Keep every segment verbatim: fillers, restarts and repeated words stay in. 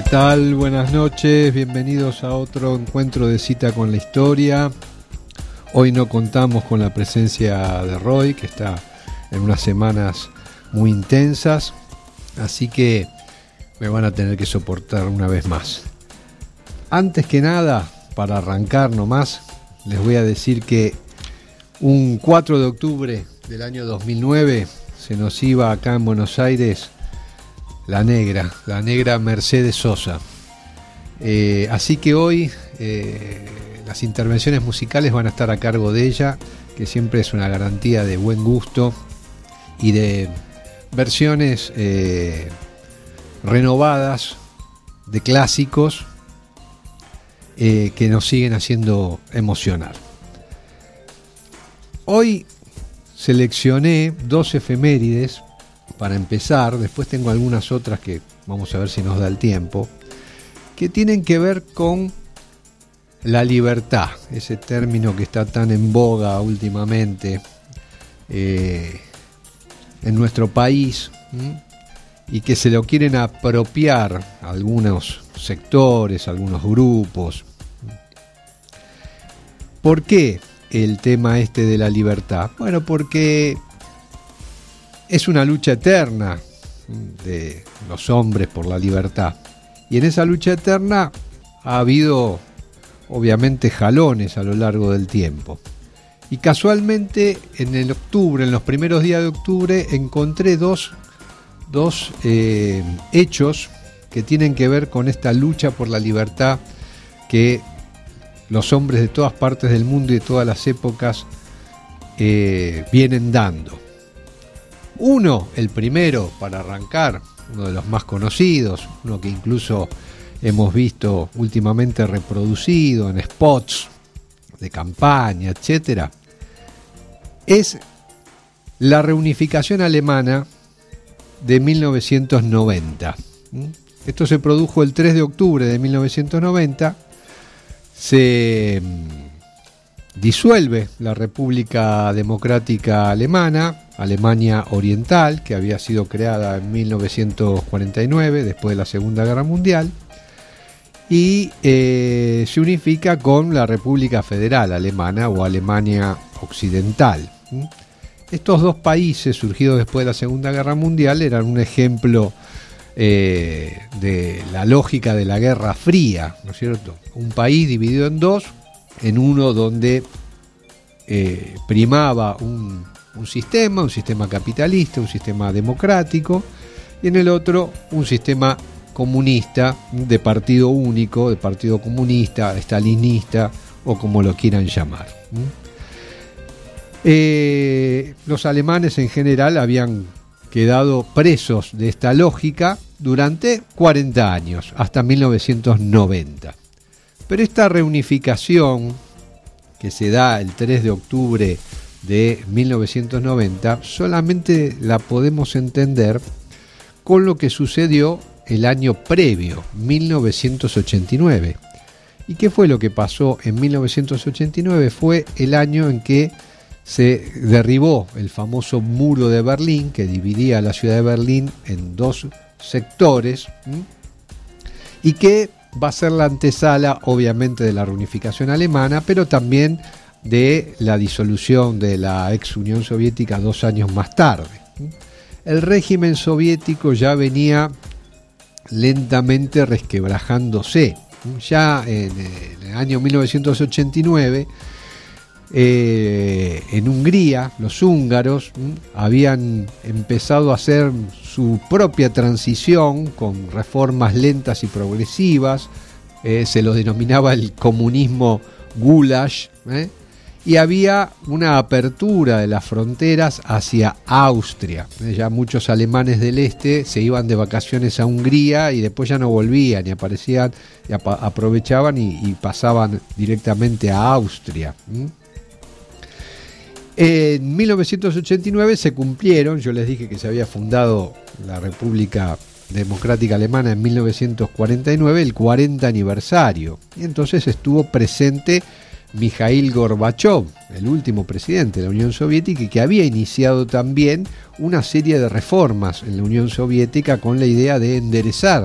tal? Buenas noches, bienvenidos a otro encuentro de Cita con la Historia. Hoy no contamos con la presencia de Roy, que está en unas semanas muy intensas, así que me van a tener que soportar una vez más. Antes que nada, para arrancar nomás, les voy a decir que un cuatro de octubre del año dos mil nueve se nos iba acá en Buenos Aires la negra, la negra Mercedes Sosa. Eh, así que hoy eh, las intervenciones musicales van a estar a cargo de ella, que siempre es una garantía de buen gusto y de versiones eh, renovadas de clásicos eh, que nos siguen haciendo emocionar. Hoy seleccioné dos efemérides para empezar, después tengo algunas otras que vamos a ver si nos da el tiempo, que tienen que ver con la libertad, ese término que está tan en boga últimamente eh, en nuestro país, ¿m? y que se lo quieren apropiar algunos sectores, algunos grupos. ¿Por qué el tema este de la libertad? Bueno, porque es una lucha eterna de los hombres por la libertad. Y en esa lucha eterna ha habido, obviamente, jalones a lo largo del tiempo. Y casualmente, en el octubre, en los primeros días de octubre, encontré dos, dos eh, hechos que tienen que ver con esta lucha por la libertad que los hombres de todas partes del mundo y de todas las épocas eh, vienen dando. Uno, el primero, para arrancar, uno de los más conocidos, uno que incluso hemos visto últimamente reproducido en spots de campaña, etcétera, es la reunificación alemana de mil novecientos noventa. Esto se produjo el tres de octubre de mil novecientos noventa, se disuelve la República Democrática Alemana, Alemania Oriental, que había sido creada en mil novecientos cuarenta y nueve, después de la Segunda Guerra Mundial, y eh, se unifica con la República Federal Alemana o Alemania Occidental. Estos dos países, surgidos después de la Segunda Guerra Mundial, eran un ejemplo eh, de la lógica de la Guerra Fría, ¿no es cierto? Un país dividido en dos, en uno donde eh, primaba un, un sistema, un sistema capitalista, un sistema democrático, y en el otro un sistema comunista, de partido único, de partido comunista, estalinista o como lo quieran llamar. Eh, los alemanes en general habían quedado presos de esta lógica durante cuarenta años, hasta mil novecientos noventa. Pero esta reunificación que se da el tres de octubre de mil novecientos noventa solamente la podemos entender con lo que sucedió el año previo, mil novecientos ochenta y nueve. ¿Y qué fue lo que pasó en mil novecientos ochenta y nueve? Fue el año en que se derribó el famoso muro de Berlín, que dividía la ciudad de Berlín en dos sectores, ¿m? y que va a ser la antesala, obviamente, de la reunificación alemana, pero también de la disolución de la ex Unión Soviética dos años más tarde. El régimen soviético ya venía lentamente resquebrajándose. Ya en el año mil novecientos ochenta y nueve, eh, en Hungría, los húngaros ¿m? habían empezado a hacer su propia transición con reformas lentas y progresivas, eh, se lo denominaba el comunismo Gulasch, ¿eh? y había una apertura de las fronteras hacia Austria. Ya muchos alemanes del este se iban de vacaciones a Hungría y después ya no volvían y aparecían y ap- aprovechaban y, y pasaban directamente a Austria. ¿Mm? En mil novecientos ochenta y nueve se cumplieron, yo les dije que se había fundado la República Democrática Alemana en mil novecientos cuarenta y nueve, el cuarenta aniversario, y entonces estuvo presente Mikhail Gorbachev, el último presidente de la Unión Soviética, y que había iniciado también una serie de reformas en la Unión Soviética con la idea de enderezar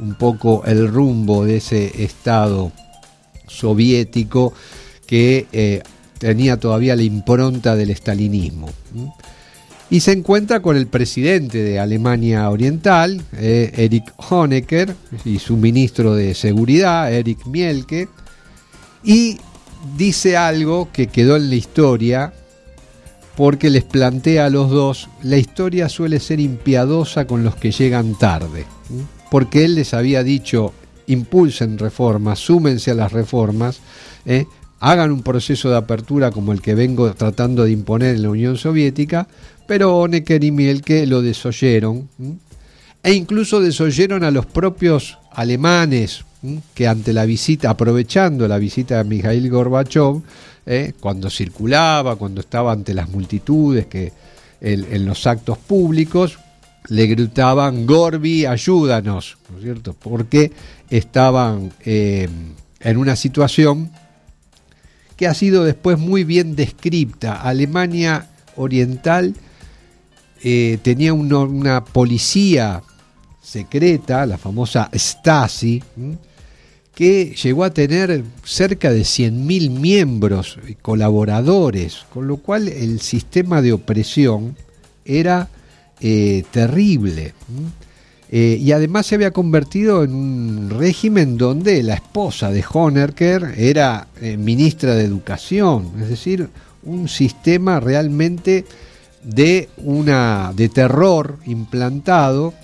un poco el rumbo de ese Estado soviético que eh, tenía todavía la impronta del estalinismo. Y se encuentra con el presidente de Alemania Oriental, eh, Erich Honecker, y su ministro de Seguridad, Erich Mielke, y dice algo que quedó en la historia, porque les plantea a los dos: la historia suele ser impiadosa con los que llegan tarde, porque él les había dicho: impulsen reformas, súmense a las reformas, eh, hagan un proceso de apertura como el que vengo tratando de imponer en la Unión Soviética. Pero Honecker y Mielke lo desoyeron, ¿m? e incluso desoyeron a los propios alemanes, ¿m? que ante la visita, aprovechando la visita de Mikhail Gorbachev, ¿eh? cuando circulaba, cuando estaba ante las multitudes, que en, en los actos públicos, le gritaban: Gorbi, ayúdanos, ¿no es cierto? Porque estaban eh, en una situación que ha sido después muy bien descripta. Alemania Oriental eh, tenía una, una policía secreta, la famosa Stasi, ¿m? que llegó a tener cerca de cien mil miembros y colaboradores, con lo cual el sistema de opresión era eh, terrible. Eh, y además se había convertido en un régimen donde la esposa de Honecker era eh, ministra de Educación, es decir, un sistema realmente de una de terror implantado,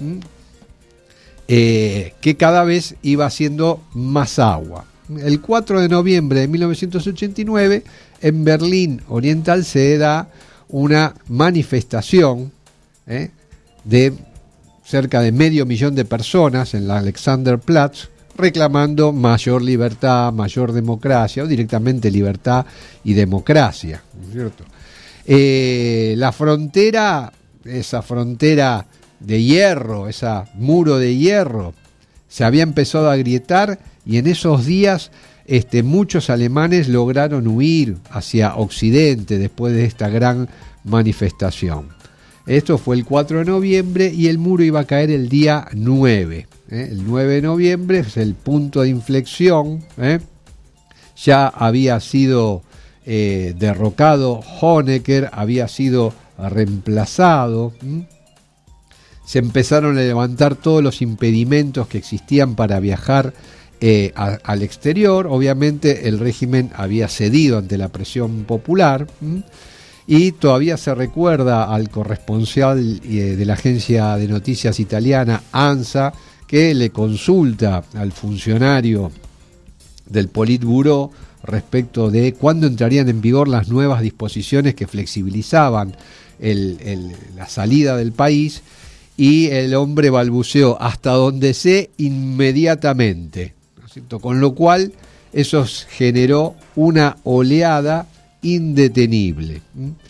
eh, que cada vez iba haciendo más agua. El cuatro de noviembre de mil novecientos ochenta y nueve, en Berlín Oriental, se da una manifestación eh, de cerca de medio millón de personas en la Alexanderplatz, reclamando mayor libertad, mayor democracia, o directamente libertad y democracia, ¿no es cierto? Eh, la frontera, esa frontera de hierro, ese muro de hierro, se había empezado a agrietar, y en esos días este, muchos alemanes lograron huir hacia Occidente después de esta gran manifestación. Esto fue el cuatro de noviembre y el muro iba a caer el día nueve. ¿eh? El nueve de noviembre es el punto de inflexión. ¿eh? Ya había sido eh, derrocado Honecker, había sido reemplazado. ¿m? Se empezaron a levantar todos los impedimentos que existían para viajar eh, a, al exterior. Obviamente el régimen había cedido ante la presión popular. ¿m? Y todavía se recuerda al corresponsal de la agencia de noticias italiana ANSA, que le consulta al funcionario del Politburó respecto de cuándo entrarían en vigor las nuevas disposiciones que flexibilizaban el, el, la salida del país, y el hombre balbuceó: hasta donde sé, inmediatamente, ¿no es cierto? Con lo cual eso generó una oleada indetenible.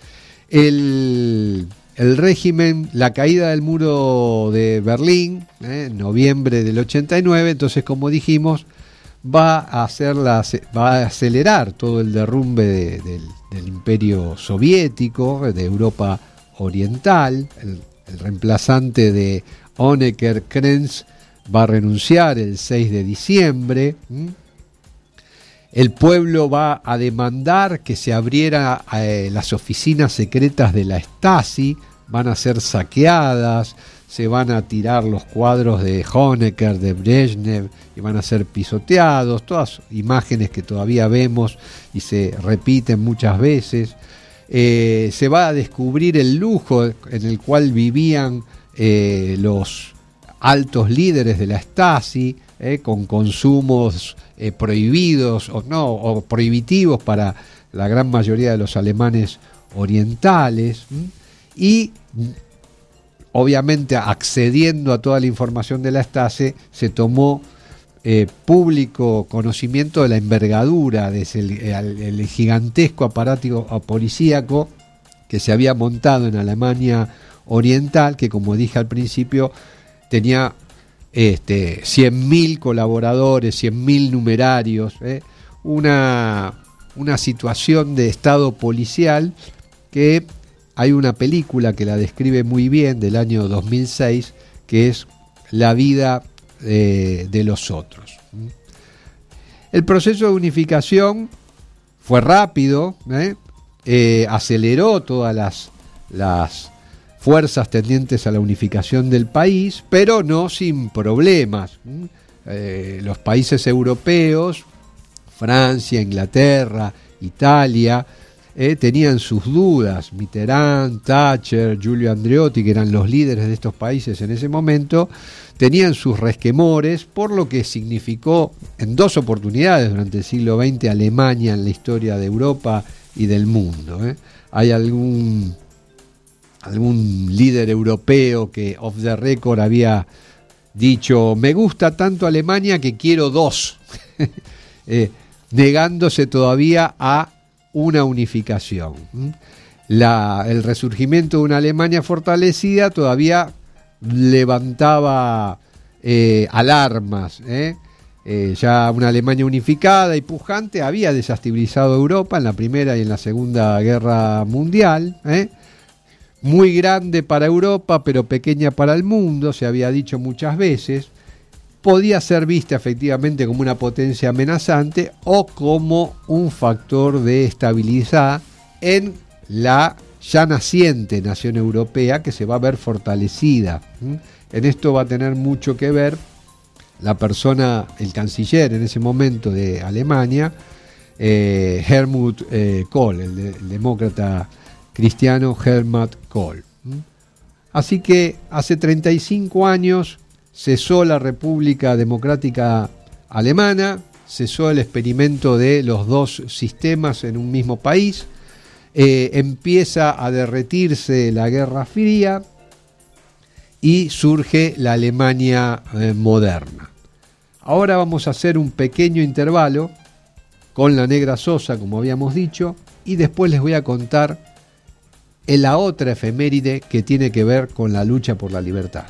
El, el régimen, la caída del muro de Berlín, eh, en noviembre del ochenta y nueve, entonces, como dijimos, va a hacer la, va a acelerar todo el derrumbe de, del, del imperio soviético, de Europa Oriental. El, el reemplazante de Honecker, Krenz, va a renunciar el seis de diciembre. ¿Mm? El pueblo va a demandar que se abrieran eh, las oficinas secretas de la Stasi, van a ser saqueadas, se van a tirar los cuadros de Honecker, de Brezhnev, y van a ser pisoteados, todas imágenes que todavía vemos y se repiten muchas veces. Eh, se va a descubrir el lujo en el cual vivían eh, los altos líderes de la Stasi, eh, con consumos eh, prohibidos o no o prohibitivos para la gran mayoría de los alemanes orientales, ¿m? y obviamente accediendo a toda la información de la Stasi, se tomó eh, público conocimiento de la envergadura de ese, el, el gigantesco aparato policíaco que se había montado en Alemania Oriental, que, como dije al principio, tenía este, cien mil colaboradores, cien mil numerarios, ¿eh? una, una situación de estado policial que hay una película que la describe muy bien, del año dos mil seis, que es La vida eh, de los otros. El proceso de unificación fue rápido, ¿eh? Eh, aceleró todas las, las fuerzas tendientes a la unificación del país, pero no sin problemas. Eh, los países europeos, Francia, Inglaterra, Italia, eh, tenían sus dudas. Mitterrand, Thatcher, Giulio Andreotti, que eran los líderes de estos países en ese momento, tenían sus resquemores por lo que significó en dos oportunidades durante el siglo veinte Alemania en la historia de Europa y del mundo. ¿eh? Hay algún, algún líder europeo que off the record había dicho: me gusta tanto Alemania que quiero dos, eh, negándose todavía a una unificación. La, el resurgimiento de una Alemania fortalecida todavía levantaba eh, alarmas. ¿eh? Eh, ya una Alemania unificada y pujante había desestabilizado Europa en la Primera y en la Segunda Guerra Mundial. ¿eh? Muy grande para Europa, pero pequeña para el mundo, se había dicho muchas veces. Podía ser vista efectivamente como una potencia amenazante o como un factor de estabilidad en la ya naciente nación europea, que se va a ver fortalecida. En esto va a tener mucho que ver la persona, el canciller en ese momento de Alemania, eh, Helmut eh, Kohl, el, de, el demócrata cristiano Helmut Kohl. Así que hace treinta y cinco años cesó la República Democrática Alemana, cesó el experimento de los dos sistemas en un mismo país, eh, empieza a derretirse la Guerra Fría y surge la Alemania eh, moderna. Ahora vamos a hacer un pequeño intervalo con la Negra Sosa, como habíamos dicho, y después les voy a contar en la otra efeméride que tiene que ver con la lucha por la libertad.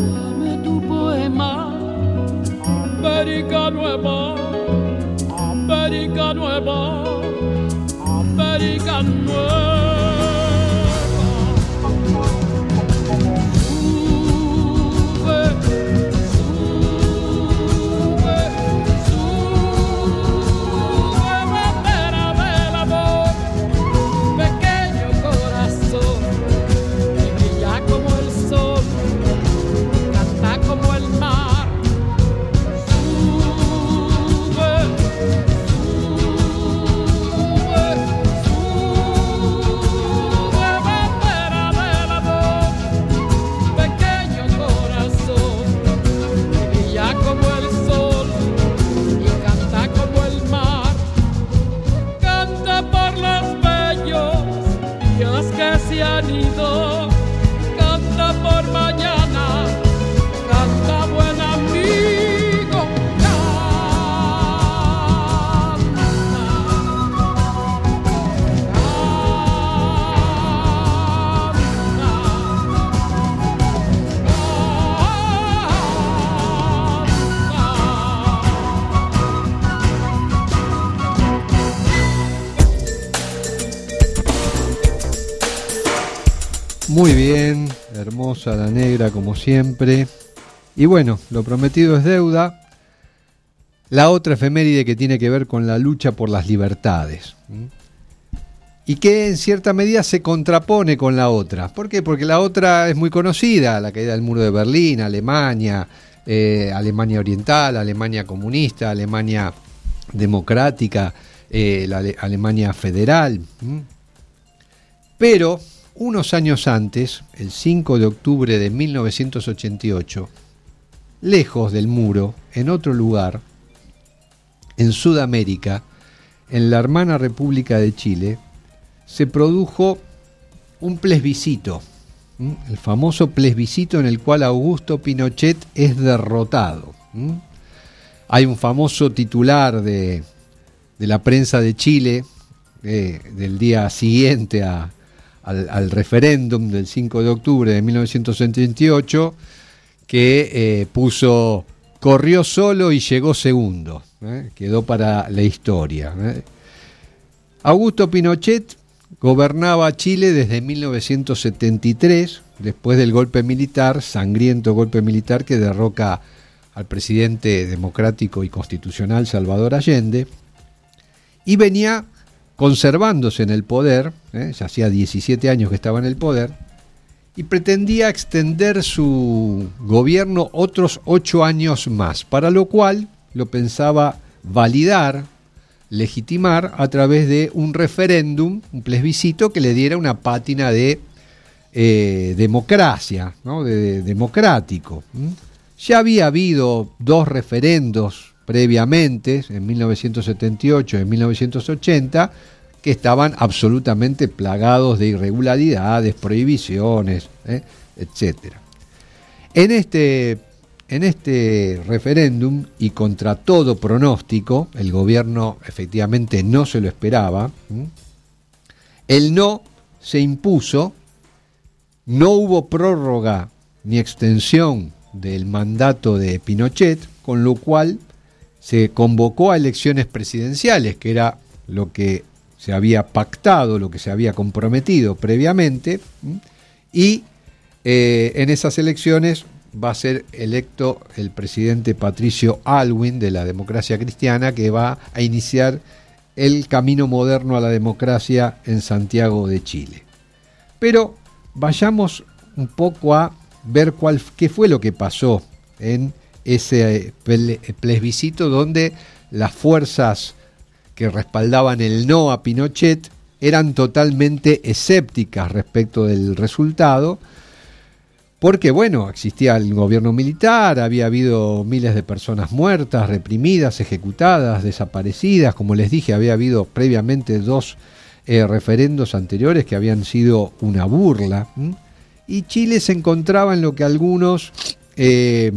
América nueva, América llevó a América Nueva. Muy bien, hermosa la negra como siempre. Y bueno, lo prometido es deuda. La otra efeméride que tiene que ver con la lucha por las libertades. Y que en cierta medida se contrapone con la otra. ¿Por qué? Porque la otra es muy conocida, la caída del muro de Berlín, Alemania, eh, Alemania Oriental, Alemania comunista, Alemania democrática, eh, la Ale- Alemania federal. Pero unos años antes, el cinco de octubre de mil novecientos ochenta y ocho, lejos del muro, en otro lugar, en Sudamérica, en la hermana República de Chile, se produjo un plebiscito, ¿m? el famoso plebiscito en el cual Augusto Pinochet es derrotado. ¿m? Hay un famoso titular de, de la prensa de Chile eh, del día siguiente a Al, al referéndum del cinco de octubre de mil novecientos setenta y ocho, que eh, puso corrió solo y llegó segundo, ¿eh? Quedó para la historia, ¿eh? Augusto Pinochet gobernaba Chile desde mil novecientos setenta y tres, después del golpe militar, sangriento golpe militar que derroca al presidente democrático y constitucional Salvador Allende, y venía conservándose en el poder, ¿eh? ya hacía diecisiete años que estaba en el poder, y pretendía extender su gobierno otros ocho años más, para lo cual lo pensaba validar, legitimar a través de un referéndum, un plebiscito que le diera una pátina de eh, democracia, ¿no? de, de democrático. ¿Mm? Ya había habido dos referendos previamente, en mil novecientos setenta y ocho y en mil novecientos ochenta, que estaban absolutamente plagados de irregularidades, prohibiciones, ¿eh? etcétera. En este, en este referéndum, y contra todo pronóstico, el gobierno efectivamente no se lo esperaba, ¿m? el no se impuso, no hubo prórroga ni extensión del mandato de Pinochet, con lo cual se convocó a elecciones presidenciales, que era lo que se había pactado, lo que se había comprometido previamente, y eh, en esas elecciones va a ser electo el presidente Patricio Aylwin de la Democracia Cristiana, que va a iniciar el camino moderno a la democracia en Santiago de Chile. Pero vayamos un poco a ver cuál, qué fue lo que pasó en ese plebiscito, donde las fuerzas que respaldaban el no a Pinochet eran totalmente escépticas respecto del resultado, porque bueno, existía el gobierno militar, había habido miles de personas muertas, reprimidas, ejecutadas, desaparecidas, como les dije, había habido previamente dos eh, referendos anteriores que habían sido una burla, ¿m? y Chile se encontraba en lo que algunos eh,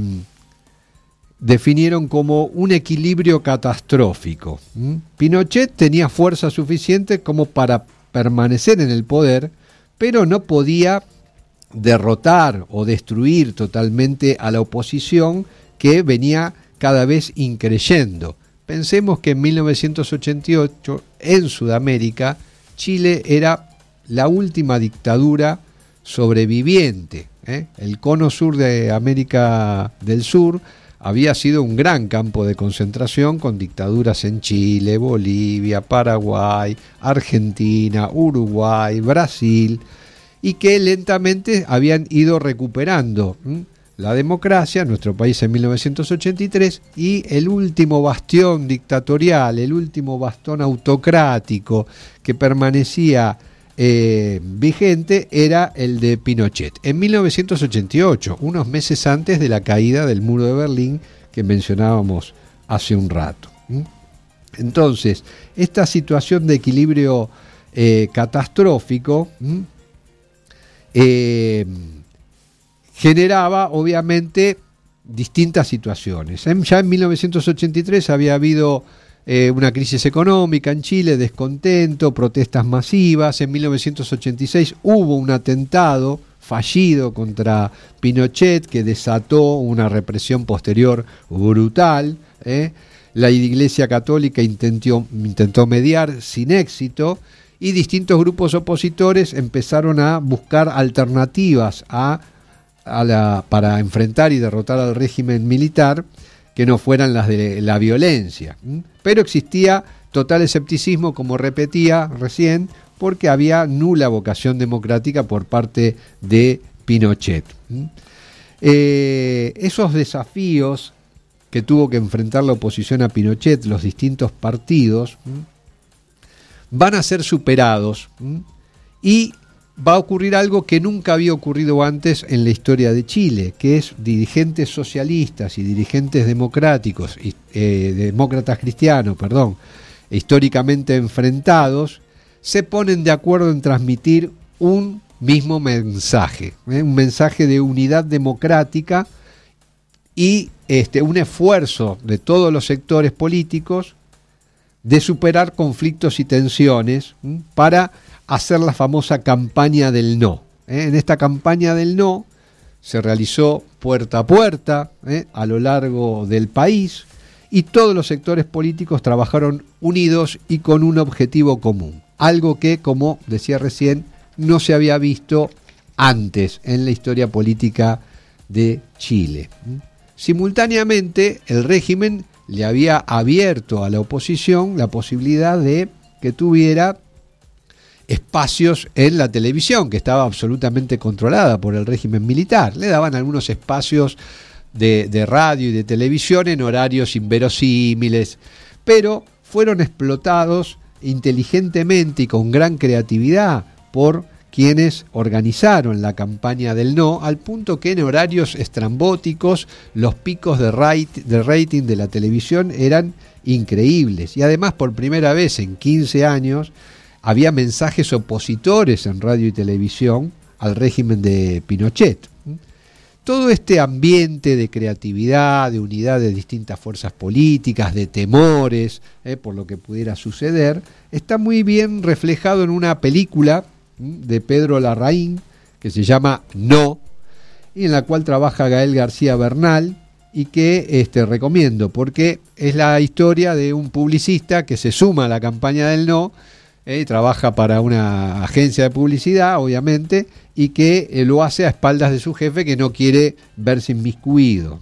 definieron como un equilibrio catastrófico. ¿Mm? Pinochet tenía fuerza suficiente como para permanecer en el poder, pero no podía derrotar o destruir totalmente a la oposición, que venía cada vez increyendo. Pensemos que en mil novecientos ochenta y ocho, en Sudamérica, Chile era la última dictadura sobreviviente, ¿eh? El cono sur de América del Sur había sido un gran campo de concentración con dictaduras en Chile, Bolivia, Paraguay, Argentina, Uruguay, Brasil, y que lentamente habían ido recuperando ¿m? la democracia en nuestro país en mil novecientos ochenta y tres, y el último bastión dictatorial, el último bastón autocrático que permanecía eh, vigente era el de Pinochet en mil novecientos ochenta y ocho, unos meses antes de la caída del muro de Berlín que mencionábamos hace un rato. Entonces, esta situación de equilibrio eh, catastrófico eh, generaba obviamente distintas situaciones. Ya en mil novecientos ochenta y tres había habido eh, una crisis económica en Chile, descontento, protestas masivas. En mil novecientos ochenta y seis hubo un atentado fallido contra Pinochet que desató una represión posterior brutal. ¿eh? La Iglesia Católica intentó, intentó mediar sin éxito, y distintos grupos opositores empezaron a buscar alternativas a A la, para enfrentar y derrotar al régimen militar que no fueran las de la violencia. Pero existía total escepticismo, como repetía recién, porque había nula vocación democrática por parte de Pinochet. Eh, esos desafíos que tuvo que enfrentar la oposición a Pinochet, los distintos partidos, van a ser superados y va a ocurrir algo que nunca había ocurrido antes en la historia de Chile, que es dirigentes socialistas y dirigentes democráticos, eh, demócratas cristianos, perdón, históricamente enfrentados, se ponen de acuerdo en transmitir un mismo mensaje, ¿eh? un mensaje de unidad democrática y este, un esfuerzo de todos los sectores políticos de superar conflictos y tensiones ¿eh? para hacer la famosa campaña del no. ¿eh? En esta campaña del no se realizó puerta a puerta ¿eh? a lo largo del país, y todos los sectores políticos trabajaron unidos y con un objetivo común, algo que, como decía recién, no se había visto antes en la historia política de Chile. Simultáneamente, el régimen le había abierto a la oposición la posibilidad de que tuviera espacios en la televisión, que estaba absolutamente controlada por el régimen militar. Le daban algunos espacios de, de radio y de televisión en horarios inverosímiles, pero fueron explotados inteligentemente y con gran creatividad por quienes organizaron la campaña del no, al punto que en horarios estrambóticos los picos de, rate, de rating de la televisión eran increíbles, y además por primera vez en quince años había mensajes opositores en radio y televisión al régimen de Pinochet. Todo este ambiente de creatividad, de unidad de distintas fuerzas políticas, de temores eh, por lo que pudiera suceder, está muy bien reflejado en una película de Pedro Larraín que se llama No, y en la cual trabaja Gael García Bernal, y que este, recomiendo porque es la historia de un publicista que se suma a la campaña del no. Eh, trabaja para una agencia de publicidad, obviamente, y que eh, lo hace a espaldas de su jefe, que no quiere verse inmiscuido.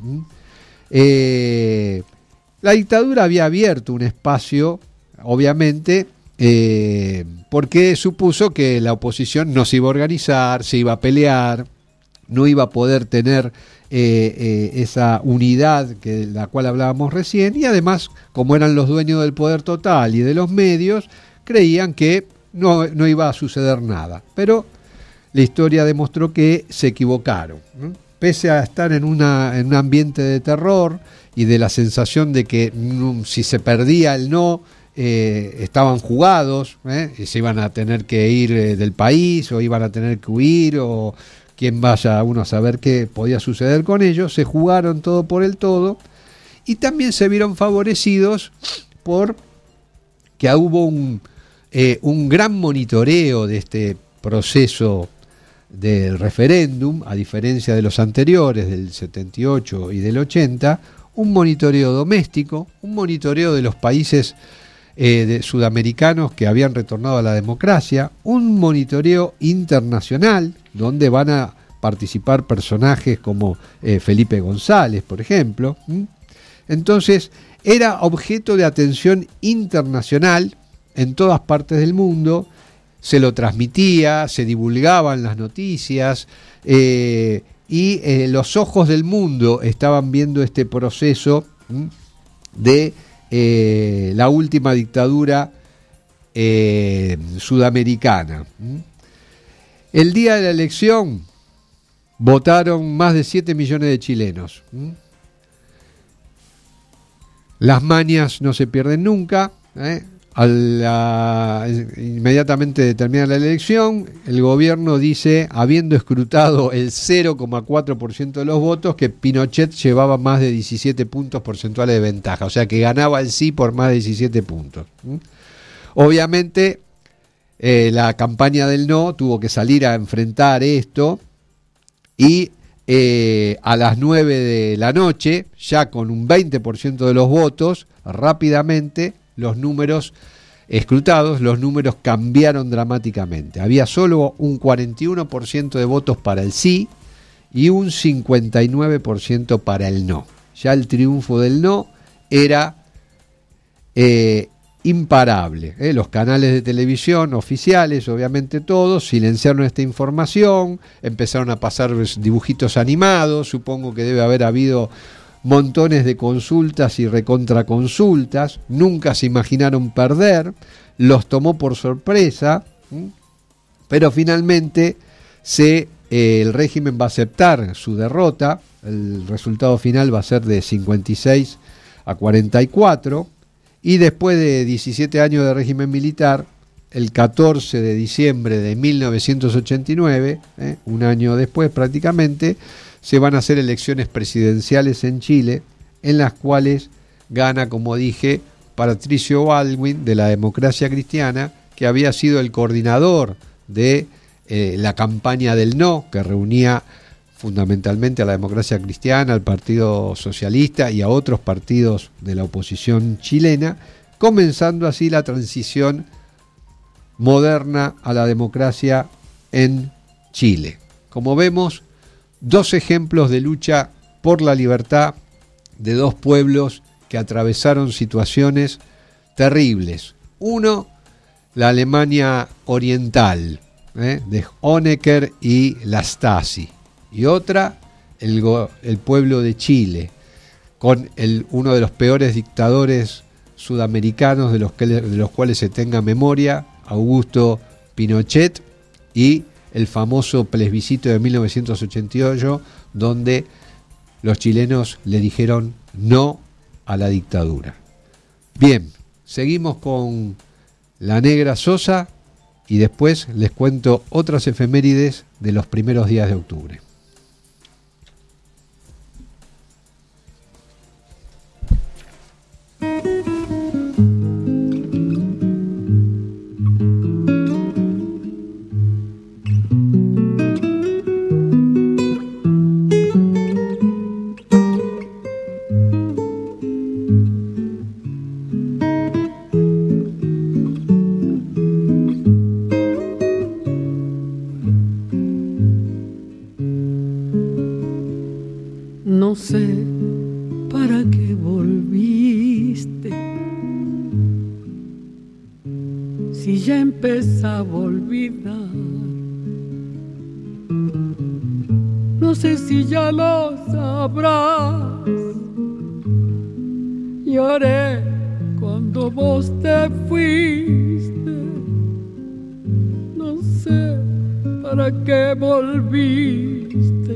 Eh, la dictadura había abierto un espacio, obviamente, eh, porque supuso que la oposición no se iba a organizar, se iba a pelear, no iba a poder tener eh, eh, esa unidad que, de la cual hablábamos recién, y además, como eran los dueños del poder total y de los medios, creían que no, no iba a suceder nada. Pero la historia demostró que se equivocaron, ¿no? Pese a estar en, una, en un ambiente de terror y de la sensación de que no, si se perdía el no, eh, estaban jugados, ¿eh? y se iban a tener que ir eh, del país, o iban a tener que huir, o quién vaya a uno a saber qué podía suceder con ellos. Se jugaron todo por el todo, y también se vieron favorecidos por que hubo un Eh, un gran monitoreo de este proceso del referéndum, a diferencia de los anteriores, del setenta y ocho y del ochenta. un monitoreo doméstico, un monitoreo de los países eh, de sudamericanos que habían retornado a la democracia, un monitoreo internacional donde van a participar personajes como eh, Felipe González, por ejemplo. ¿Mm? Entonces, era objeto de atención internacional en todas partes del mundo, se lo transmitía, se divulgaban las noticias, eh, y eh, los ojos del mundo estaban viendo este proceso ¿m? de eh, la última dictadura eh, sudamericana. ¿m? El día de la elección votaron más de siete millones de chilenos. ¿m? Las mañas no se pierden nunca. ¿eh? A la, inmediatamente de terminar la elección, el gobierno dice, habiendo escrutado el cero coma cuatro por ciento de los votos, que Pinochet llevaba más de diecisiete puntos porcentuales de ventaja, o sea que ganaba el sí por más de diecisiete puntos. ¿Mm? Obviamente, eh, la campaña del no tuvo que salir a enfrentar esto y eh, a las nueve de la noche, ya con un veinte por ciento de los votos, rápidamente los números escrutados, los números cambiaron dramáticamente. Había solo un cuarenta y uno por ciento de votos para el sí y un cincuenta y nueve por ciento para el no. Ya el triunfo del no era eh, imparable. ¿eh? Los canales de televisión oficiales, obviamente todos, silenciaron esta información, empezaron a pasar dibujitos animados, supongo que debe haber habido montones de consultas y recontraconsultas, nunca se imaginaron perder, los tomó por sorpresa, ¿sí? Pero finalmente se, eh, el régimen va a aceptar su derrota, el resultado final va a ser de cincuenta y seis a cuarenta y cuatro, y después de diecisiete años de régimen militar, el catorce de diciembre de mil novecientos ochenta y nueve, ¿eh? un año después prácticamente, se van a hacer elecciones presidenciales en Chile, en las cuales gana, como dije, Patricio Aylwin de la Democracia Cristiana, que había sido el coordinador de eh, la campaña del no, que reunía fundamentalmente a la Democracia Cristiana, al Partido Socialista y a otros partidos de la oposición chilena, comenzando así la transición moderna a la democracia en Chile. Como vemos, dos ejemplos de lucha por la libertad de dos pueblos que atravesaron situaciones terribles. Uno, la Alemania oriental, ¿eh? de Honecker y la Stasi. Y otra, el, el pueblo de Chile, con el, uno de los peores dictadores sudamericanos de los, que, de los cuales se tenga memoria, Augusto Pinochet, y el famoso plebiscito de mil novecientos ochenta y ocho, donde los chilenos le dijeron no a la dictadura. Bien, seguimos con la Negra Sosa y después les cuento otras efemérides de los primeros días de octubre. No sé para qué volviste, si ya empezaba a olvidar. No sé si ya lo sabrás. Lloré cuando vos te fuiste. No sé para qué volviste.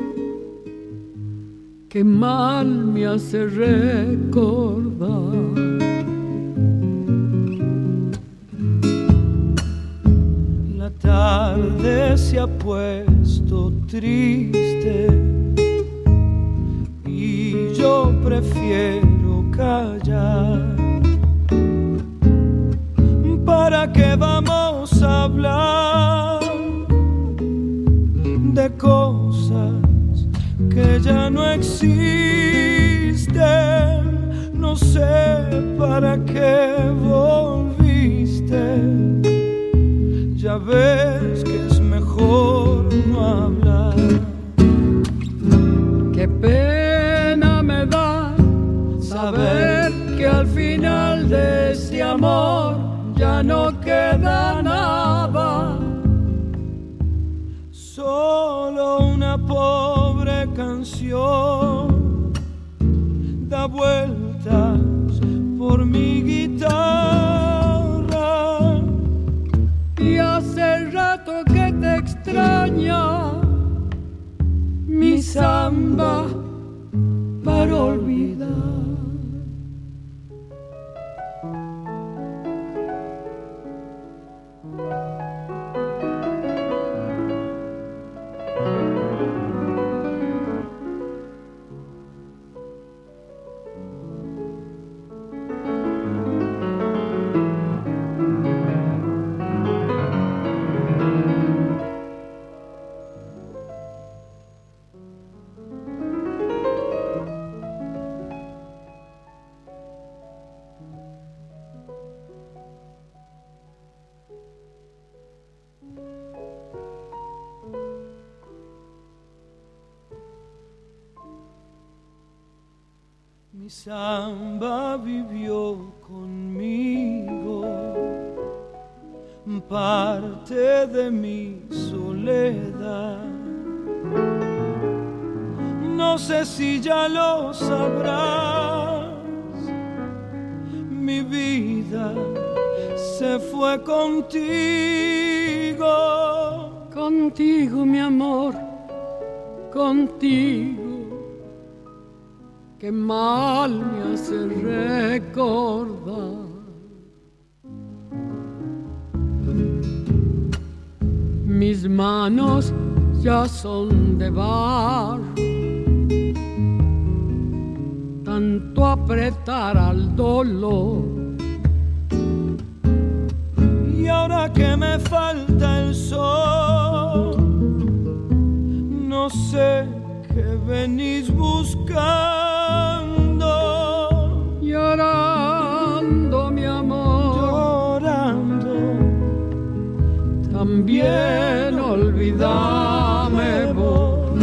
Qué mal me hace recordar. La tarde se ha puesto triste y yo prefiero callar. ¿Para qué vamos a hablar de cosas que ya no existen? fuiste, no sé para qué volviste. Ya ves que es mejor no hablar. Qué pena me da saber que al final de este amor ya no queda nada. Solo una pobre canción da vueltas por mi guitarra. Y hace rato que te extraña mi samba para olvidar. Mi samba vivió conmigo, parte de mi soledad. No sé si ya lo sabrás, mi vida se fue contigo. Contigo, mi amor, contigo. Qué mal me hace recordar. Mis manos ya son de barro, tanto apretar al dolor. Y ahora que me falta el sol, no sé qué venís buscando. Llorando, mi amor, llorando. También olvídame vos.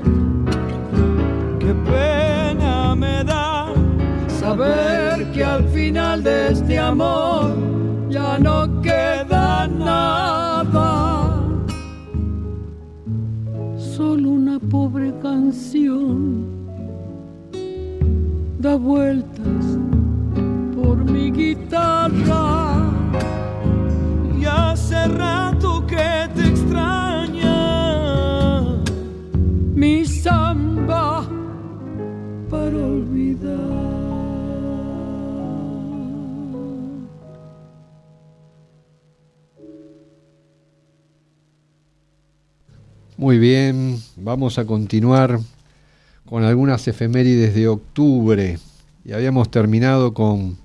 Qué pena me da saber que al final de este amor ya no queda nada. Solo una pobre canción da vueltas por mi guitarra. Y hace rato que te extraña mi samba para olvidar. Muy bien, vamos a continuar con algunas efemérides de octubre. Y habíamos terminado con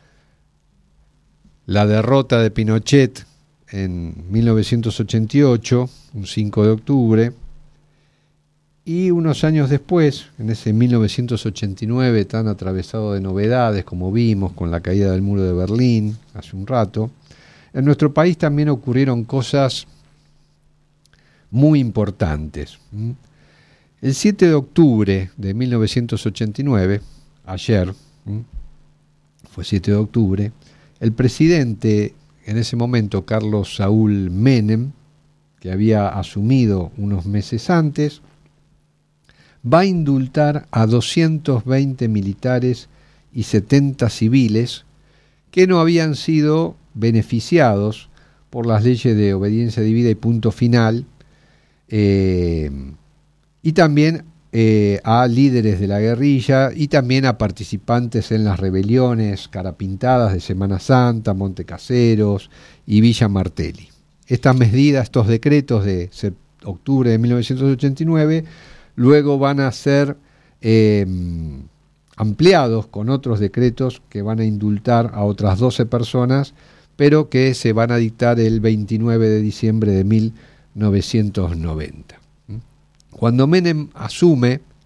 la derrota de Pinochet en mil novecientos ochenta y ocho, un cinco de octubre. Y unos años después, en ese mil novecientos ochenta y nueve tan atravesado de novedades, como vimos con la caída del muro de Berlín hace un rato, en nuestro país también ocurrieron cosas muy importantes. El siete de octubre de mil novecientos ochenta y nueve, ayer, fue siete de octubre, el presidente en ese momento, Carlos Saúl Menem, que había asumido unos meses antes, va a indultar a doscientos veinte militares y setenta civiles que no habían sido beneficiados por las leyes de obediencia debida y punto final, eh, y también eh, a líderes de la guerrilla y también a participantes en las rebeliones carapintadas de Semana Santa, Montecaseros y Villa Martelli. Estas medidas, estos decretos de octubre de mil novecientos ochenta y nueve, luego van a ser eh, ampliados con otros decretos que van a indultar a otras doce personas, pero que se van a dictar el veintinueve de diciembre de mil novecientos noventa. Cuando Menem asume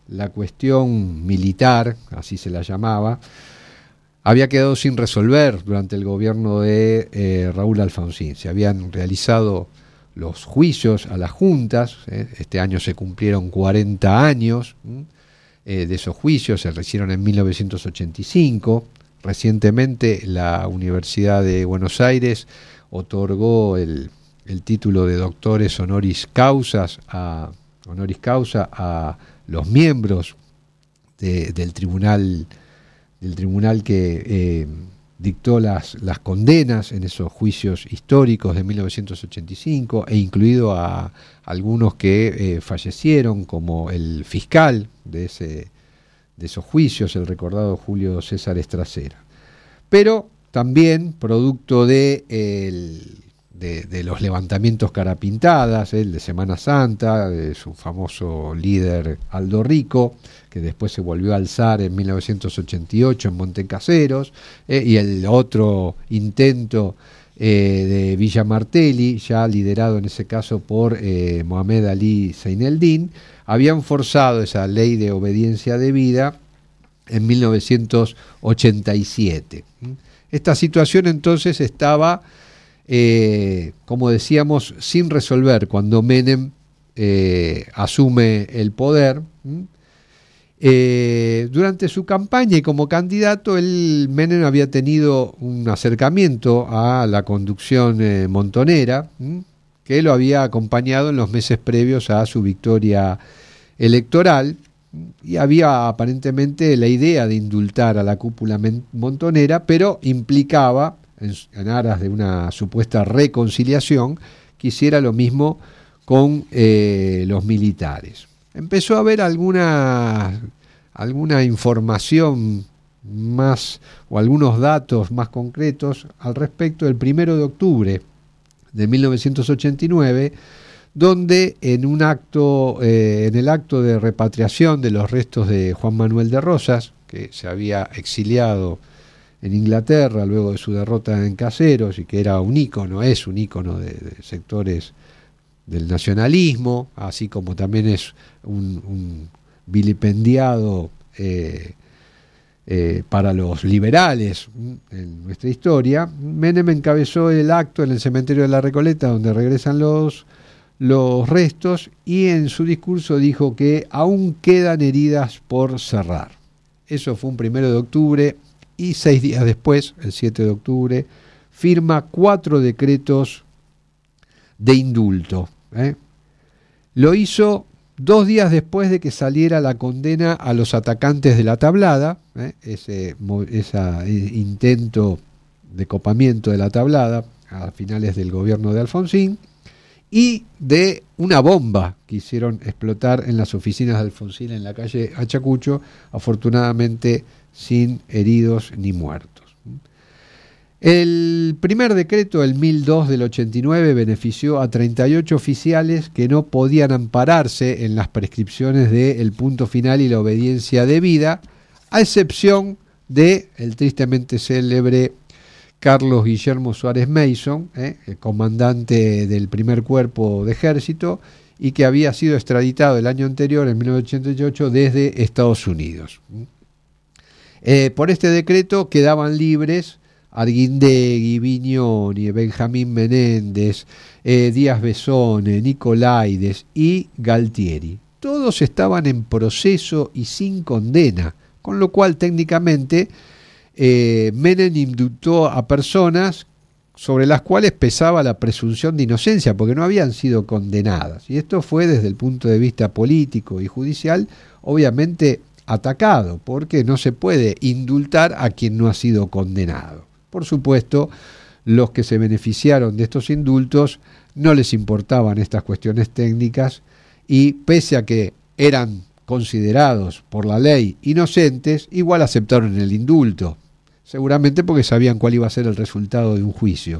la cuestión militar, así se la llamaba, había quedado sin resolver durante el gobierno de eh, Raúl Alfonsín. Se habían realizado los juicios a las juntas, eh, este año se cumplieron cuarenta años eh, de esos juicios, se hicieron en mil novecientos ochenta y cinco. Recientemente la Universidad de Buenos Aires otorgó el, el título de doctores honoris causas a, honoris causa a los miembros de, del tribunal del tribunal que eh, dictó las, las condenas en esos juicios históricos de mil novecientos ochenta y cinco, e incluido a algunos que eh, fallecieron, como el fiscal de, ese, de esos juicios, el recordado Julio César Estracera. Pero también producto de el De, de los levantamientos carapintadas, el de Semana Santa, de su famoso líder Aldo Rico, que después se volvió a alzar en mil novecientos ochenta y ocho en Montecaseros, eh, y el otro intento eh, de Villa Martelli, ya liderado en ese caso por eh, Mohamed Ali Zeineldin, habían forzado esa ley de obediencia debida en mil novecientos ochenta y siete. Esta situación entonces estaba Eh, como decíamos, sin resolver cuando Menem eh, asume el poder. Eh, durante su campaña y como candidato, el Menem había tenido un acercamiento a la conducción eh, montonera, ¿m? que lo había acompañado en los meses previos a su victoria electoral, y había aparentemente la idea de indultar a la cúpula montonera, pero implicaba, En, en aras de una supuesta reconciliación, que hiciera lo mismo con eh, los militares. Empezó a haber alguna, alguna información más o algunos datos más concretos al respecto del primero de octubre de mil novecientos ochenta y nueve, donde en un acto, eh, en el acto de repatriación de los restos de Juan Manuel de Rosas, que se había exiliado en Inglaterra luego de su derrota en Caseros, y que era un ícono, es un ícono de, de sectores del nacionalismo, así como también es un, un vilipendiado eh, eh, para los liberales en nuestra historia. Menem encabezó el acto en el cementerio de la Recoleta, donde regresan los, los restos, y en su discurso dijo que aún quedan heridas por cerrar. Eso fue un primero de octubre, y seis días después, el siete de octubre, firma cuatro decretos de indulto. ¿eh? Lo hizo dos días después de que saliera la condena a los atacantes de la Tablada, ¿eh? ese ese intento de copamiento de la Tablada a finales del gobierno de Alfonsín, y de una bomba que hicieron explotar en las oficinas de Alfonsín en la calle Ayacucho, afortunadamente sin heridos ni muertos. El primer decreto, el mil dos del ochenta y nueve, benefició a treinta y ocho oficiales que no podían ampararse en las prescripciones del punto final y la obediencia debida, a excepción de el tristemente célebre Carlos Guillermo Suárez Mason, eh, el comandante del primer cuerpo de ejército, y que había sido extraditado el año anterior, en mil novecientos ochenta y ocho, desde Estados Unidos. Eh, por este decreto quedaban libres Arguindegui, Viñoni, Benjamín Menéndez, eh, Díaz Besone, Nicolaides y Galtieri. Todos estaban en proceso y sin condena, con lo cual técnicamente eh, Menem indultó a personas sobre las cuales pesaba la presunción de inocencia, porque no habían sido condenadas. Y esto fue, desde el punto de vista político y judicial, obviamente atacado, porque no se puede indultar a quien no ha sido condenado. Por supuesto, los que se beneficiaron de estos indultos no les importaban estas cuestiones técnicas, y pese a que eran considerados por la ley inocentes, igual aceptaron el indulto, seguramente porque sabían cuál iba a ser el resultado de un juicio.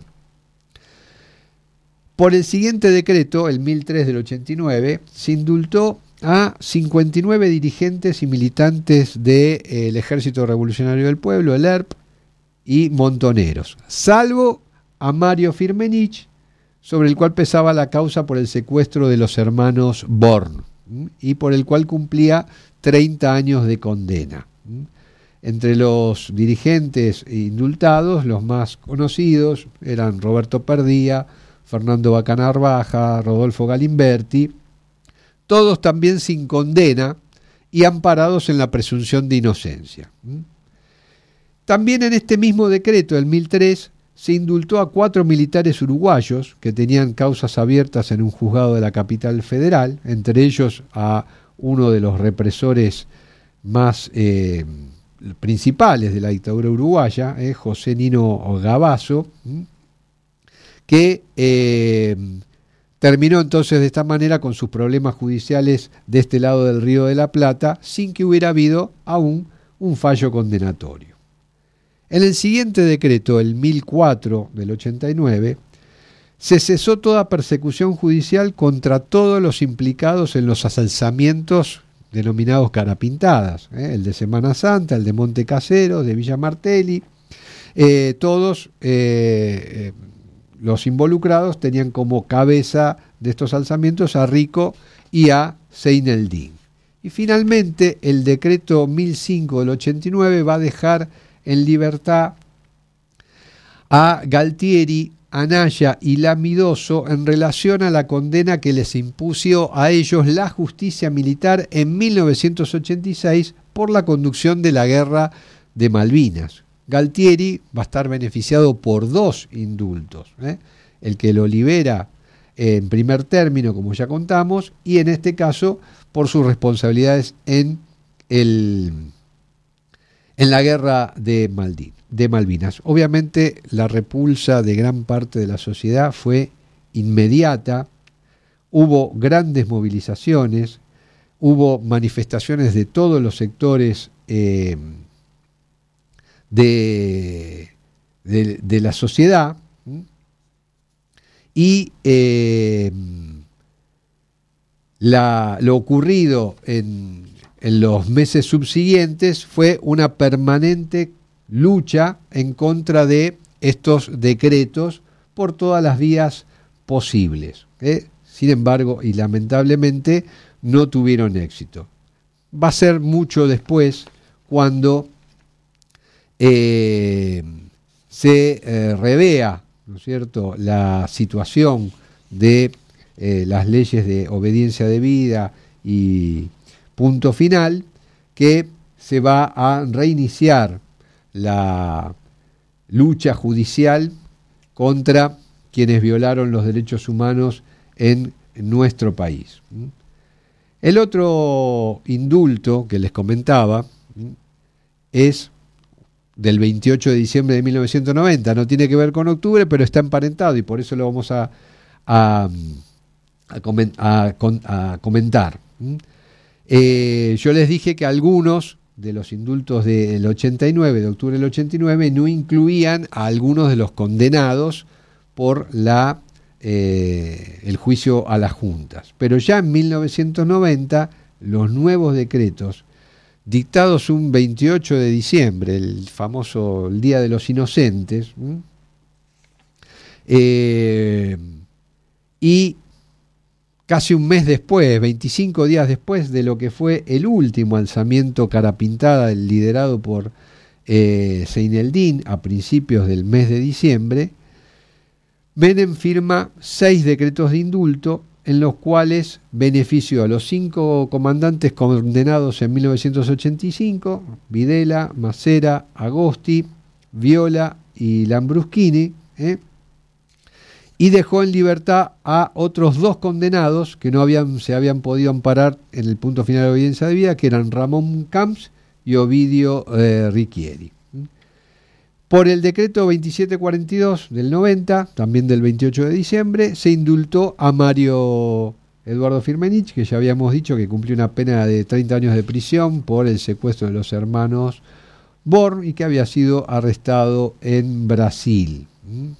Por el siguiente decreto, el mil tres del ochenta y nueve, se indultó a cincuenta y nueve dirigentes y militantes del eh, Ejército Revolucionario del Pueblo, el E R P, y montoneros, salvo a Mario Firmenich, sobre el cual pesaba la causa por el secuestro de los hermanos Born. y por el cual cumplía treinta años de condena. Entre los dirigentes indultados, los más conocidos eran Roberto Perdía, Fernando Bacanar Baja, Rodolfo Galimberti, todos también sin condena y amparados en la presunción de inocencia. También en este mismo decreto del mil tres se indultó a cuatro militares uruguayos que tenían causas abiertas en un juzgado de la capital federal, entre ellos a uno de los represores más eh, principales de la dictadura uruguaya, eh, José Nino Gabazo, que eh, terminó entonces de esta manera con sus problemas judiciales de este lado del Río de la Plata, sin que hubiera habido aún un fallo condenatorio. En el siguiente decreto, el mil cuatro del ochenta y nueve, se cesó toda persecución judicial contra todos los implicados en los alzamientos denominados carapintadas, ¿eh? el de Semana Santa, el de Monte Casero, de Villa Martelli, eh, todos eh, eh, los involucrados tenían como cabeza de estos alzamientos a Rico y a Seineldín. Y finalmente el decreto mil cinco del ochenta y nueve va a dejar en libertad a Galtieri, Anaya y Lamidoso en relación a la condena que les impuso a ellos la justicia militar en mil novecientos ochenta y seis por la conducción de la guerra de Malvinas. Galtieri va a estar beneficiado por dos indultos, ¿eh? el que lo libera en primer término, como ya contamos, y en este caso por sus responsabilidades en, el, en la guerra de, Maldi, de Malvinas. Obviamente la repulsa de gran parte de la sociedad fue inmediata, hubo grandes movilizaciones, hubo manifestaciones de todos los sectores eh, de, de, de la sociedad, y eh, la, lo ocurrido en, en los meses subsiguientes fue una permanente lucha en contra de estos decretos por todas las vías posibles, ¿eh? Sin embargo, y lamentablemente, no tuvieron éxito. Va a ser mucho después cuando eh, se eh, revea, ¿no es cierto?, la situación de eh, las leyes de obediencia debida y punto final, que se va a reiniciar la lucha judicial contra quienes violaron los derechos humanos en nuestro país. El otro indulto que les comentaba es del veintiocho de diciembre de mil novecientos noventa, no tiene que ver con octubre, pero está emparentado y por eso lo vamos a, a, a, coment, a, a comentar. Eh, yo les dije que algunos de los indultos del ochenta y nueve, de octubre del ochenta y nueve, no incluían a algunos de los condenados por la, eh, el juicio a las juntas. Pero ya en mil novecientos noventa, los nuevos decretos dictados un veintiocho de diciembre, el famoso el Día de los Inocentes, eh, y casi un mes después, veinticinco días después de lo que fue el último alzamiento carapintada liderado por eh, Seineldín a principios del mes de diciembre, Menem firma seis decretos de indulto en los cuales benefició a los cinco comandantes condenados en mil novecientos ochenta y cinco, Videla, Macera, Agosti, Viola y Lambruschini, ¿eh? y dejó en libertad a otros dos condenados que no habían, se habían podido amparar en el punto final de obediencia de vida, que eran Ramón Camps y Ovidio eh, Richieri. Por el decreto veintisiete cuarenta y dos del noventa, también del veintiocho de diciembre, se indultó a Mario Eduardo Firmenich, que ya habíamos dicho que cumplió una pena de treinta años de prisión por el secuestro de los hermanos Born y que había sido arrestado en Brasil.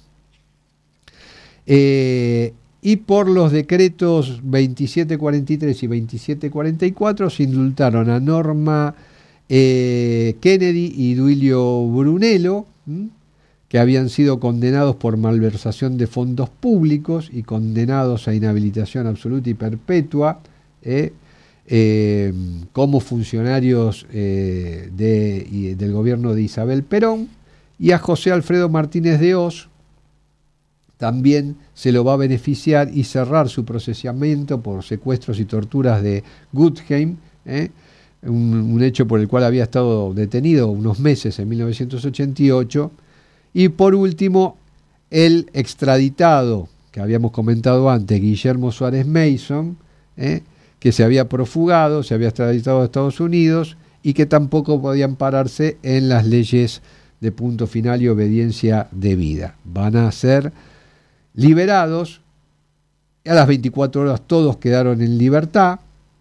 Eh, y por los decretos veintisiete cuarenta y tres y veintisiete cuarenta y cuatro se indultaron a Norma eh, Kennedy y Duilio Brunello, ¿m? que habían sido condenados por malversación de fondos públicos y condenados a inhabilitación absoluta y perpetua, eh, eh, como funcionarios eh, de, y, del gobierno de Isabel Perón, y a José Alfredo Martínez de Hoz también se lo va a beneficiar y cerrar su procesamiento por secuestros y torturas de Guggenheim, ¿eh? un, un hecho por el cual había estado detenido unos meses en mil novecientos ochenta y ocho, y por último el extraditado que habíamos comentado antes, Guillermo Suárez Mason, ¿eh? que se había profugado, se había extraditado a Estados Unidos y que tampoco podía ampararse en las leyes de punto final y obediencia debida. Van a ser liberados, a las veinticuatro horas todos quedaron en libertad.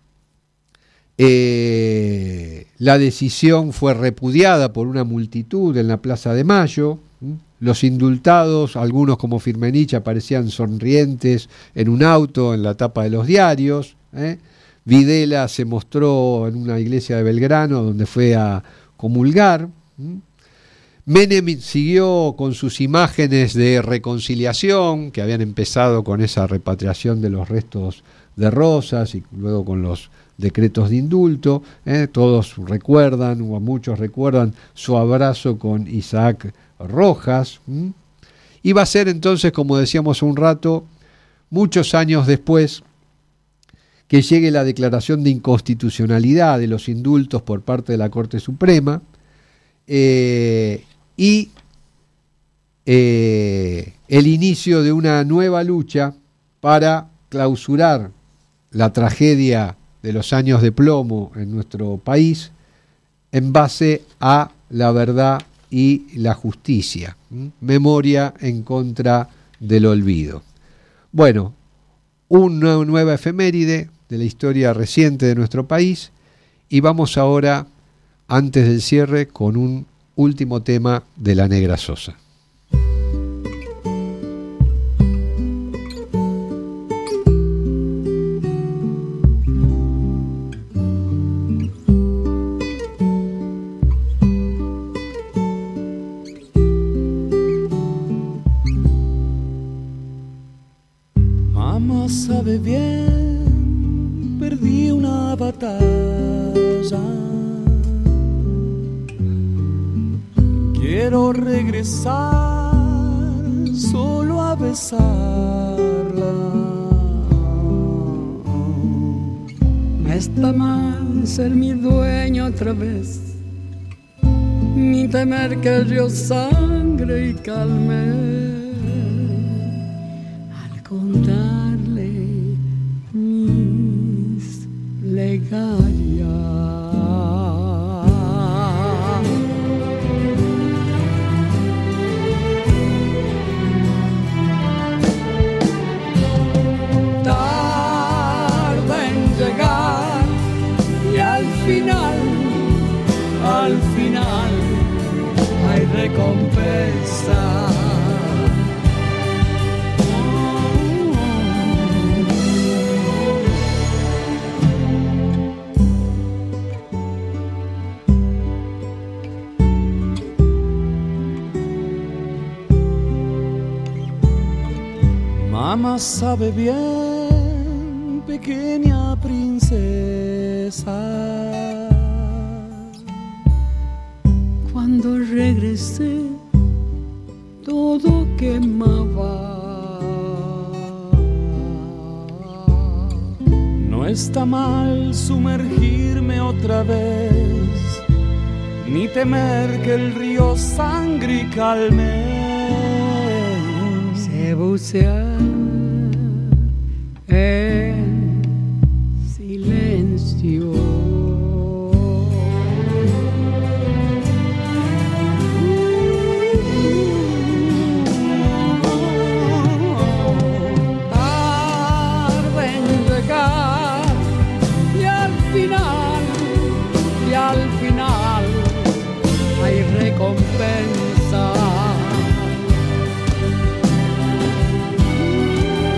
Eh, la decisión fue repudiada por una multitud en la Plaza de Mayo. Los indultados, algunos como Firmenich, aparecían sonrientes en un auto en la tapa de los diarios. ¿eh? Videla se mostró en una iglesia de Belgrano donde fue a comulgar. ¿eh? Menem siguió con sus imágenes de reconciliación, que habían empezado con esa repatriación de los restos de Rosas y luego con los decretos de indulto. ¿eh? Todos recuerdan, o muchos recuerdan, su abrazo con Isaac Rojas. ¿m? Y va a ser entonces, como decíamos un rato, muchos años después, que llegue la declaración de inconstitucionalidad de los indultos por parte de la Corte Suprema, eh, y eh, el inicio de una nueva lucha para clausurar la tragedia de los años de plomo en nuestro país en base a la verdad y la justicia. ¿m? Memoria en contra del olvido. Bueno, una nueva efeméride de la historia reciente de nuestro país, y vamos ahora, antes del cierre, con un último tema de La Negra Sosa. Mamá sabe bien, perdí una batalla. Quiero regresar solo a besarla. Me está mal ser mi dueño otra vez, ni temer que el río sangre y calme al contarle mis plegarias. Al final hay recompensa. Mamá sabe bien, pequeña princesa. Cuando regresé, todo quemaba. No está mal sumergirme otra vez, ni temer que el río sangre y calme. Se bucea en silencio. Recompensa.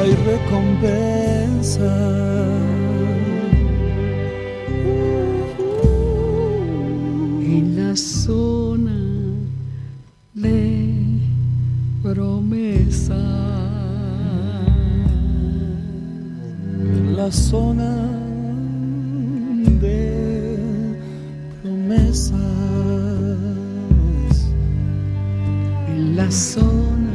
hay recompensa. En la zona de promesa, En la zona de promesas, en la zona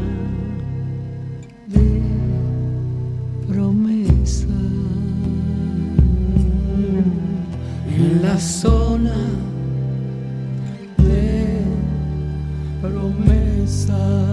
de promesa, en la zona de promesas.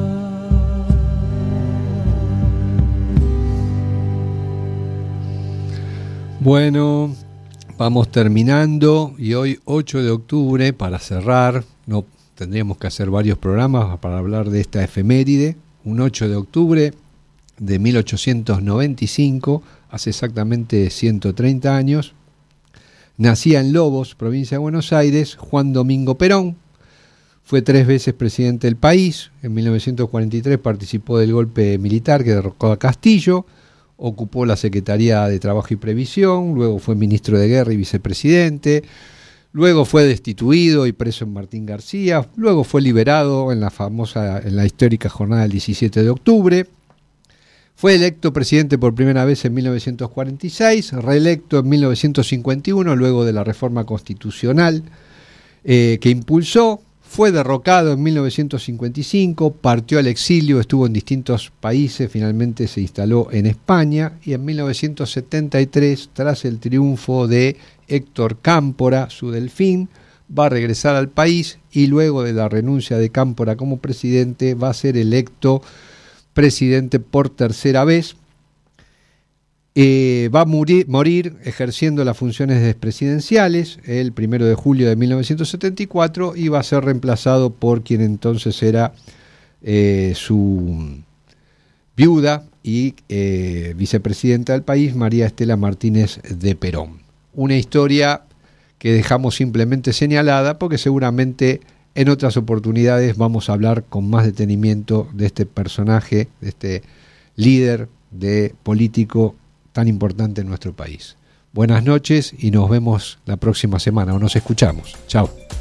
Bueno, vamos terminando y hoy ocho de octubre, para cerrar, no tendríamos que hacer varios programas para hablar de esta efeméride. Un ocho de octubre de mil ochocientos noventa y cinco, hace exactamente ciento treinta años, nacía en Lobos, provincia de Buenos Aires, Juan Domingo Perón. Fue tres veces presidente del país. En mil novecientos cuarenta y tres participó del golpe militar que derrocó a Castillo. Ocupó la Secretaría de Trabajo y Previsión, luego fue ministro de Guerra y vicepresidente, luego fue destituido y preso en Martín García, luego fue liberado en la famosa, en la histórica jornada del diecisiete de octubre, fue electo presidente por primera vez en mil novecientos cuarenta y seis, reelecto en mil novecientos cincuenta y uno, luego de la reforma constitucional eh, que impulsó. Fue derrocado en mil novecientos cincuenta y cinco, partió al exilio, estuvo en distintos países, finalmente se instaló en España y en mil novecientos setenta y tres, tras el triunfo de Héctor Cámpora, su delfín, va a regresar al país y luego de la renuncia de Cámpora como presidente va a ser electo presidente por tercera vez. Eh, va a morir, morir ejerciendo las funciones presidenciales el primero de julio de mil novecientos setenta y cuatro y va a ser reemplazado por quien entonces era eh, su viuda y eh, vicepresidenta del país, María Estela Martínez de Perón. Una historia que dejamos simplemente señalada porque seguramente en otras oportunidades vamos a hablar con más detenimiento de este personaje, de este líder de político tan importante en nuestro país. Buenas noches y nos vemos la próxima semana, o nos escuchamos. Chao.